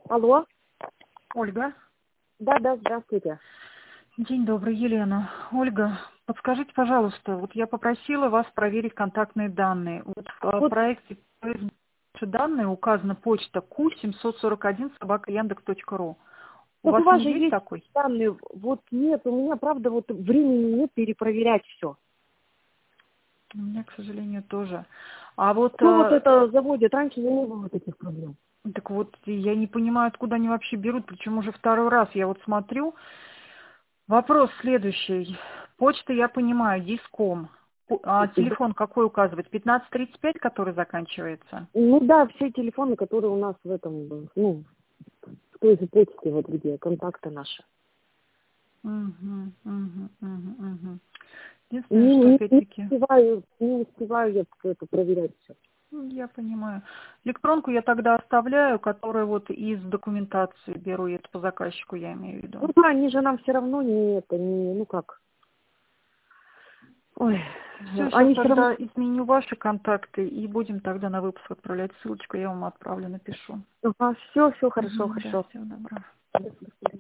Алло. Ольга. Да, здравствуйте. День добрый, Елена. Ольга, подскажите, пожалуйста, вот я попросила вас проверить контактные данные. Вот в Вот, проекте данные указана почта q741@yandex.ru. У вот у вас вас не же есть есть такой? данные. Вот нет, у меня, правда, вот времени нет перепроверять все. У меня, к сожалению, тоже. А вот, Кто вот это заводит? Раньше не было таких проблем. так вот, я не понимаю, откуда они вообще берут, причем уже второй раз я вот смотрю. Вопрос следующий. Почта, я понимаю, диском. А телефон какой указывать? 1535, который заканчивается? Ну да, все телефоны, которые у нас в этом, ну, в той же почте, вот где контакты наши. Угу, угу, угу, угу. Единственное, Не, что не, опять-таки, не успеваю я это проверять все. я понимаю. Электронку я тогда оставляю, которую вот из документации беру, это по заказчику я имею в виду. Ну да, они же нам все равно не это, не, ну как. Ой, Все, сейчас они все равно. тогда изменю ваши контакты и будем тогда на выпуск отправлять ссылочку, я вам отправлю, напишу. Ага, все хорошо, Угу, да, хорошо. всего доброго. До свидания.